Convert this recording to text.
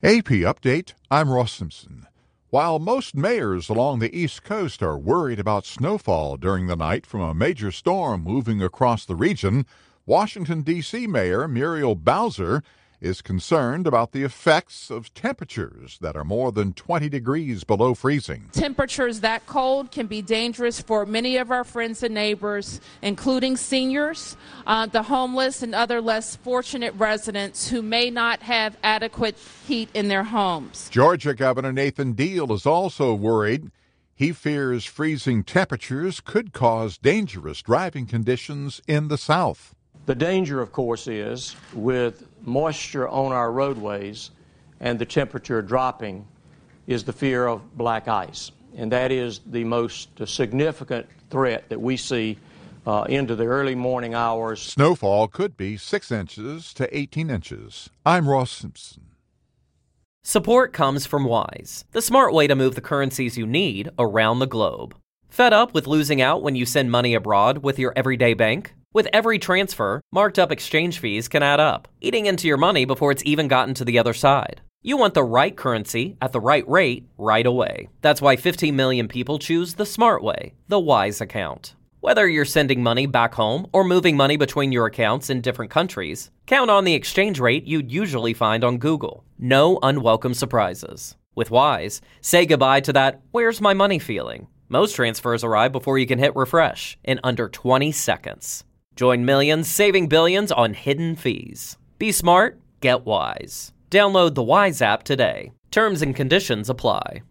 AP Update, I'm Ross Simpson. While most mayors along the East Coast are worried about snowfall during the night from a major storm moving across the region, Washington, D.C. Mayor Muriel Bowser is concerned about the effects of temperatures that are more than 20 degrees below freezing. Temperatures that cold can be dangerous for many of our friends and neighbors, including seniors, the homeless, and other less fortunate residents who may not have adequate heat in their homes. Georgia Governor Nathan Deal is also worried. He fears freezing temperatures could cause dangerous driving conditions in the South. The danger, of course, is with moisture on our roadways and the temperature dropping is the fear of black ice. And that is the most significant threat that we see into the early morning hours. Snowfall could be 6 inches to 18 inches. I'm Ross Simpson. Support comes from Wise, the smart way to move the currencies you need around the globe. Fed up with losing out when you send money abroad with your everyday bank? With every transfer, marked up exchange fees can add up, eating into your money before it's even gotten to the other side. You want the right currency at the right rate right away. That's why 15 million people choose the smart way, the Wise account. Whether you're sending money back home or moving money between your accounts in different countries, count on the exchange rate you'd usually find on Google. No unwelcome surprises. With Wise, say goodbye to that "where's my money" feeling. Most transfers arrive before you can hit refresh in under 20 seconds. Join millions saving billions on hidden fees. Be smart, get Wise. Download the Wise app today. Terms and conditions apply.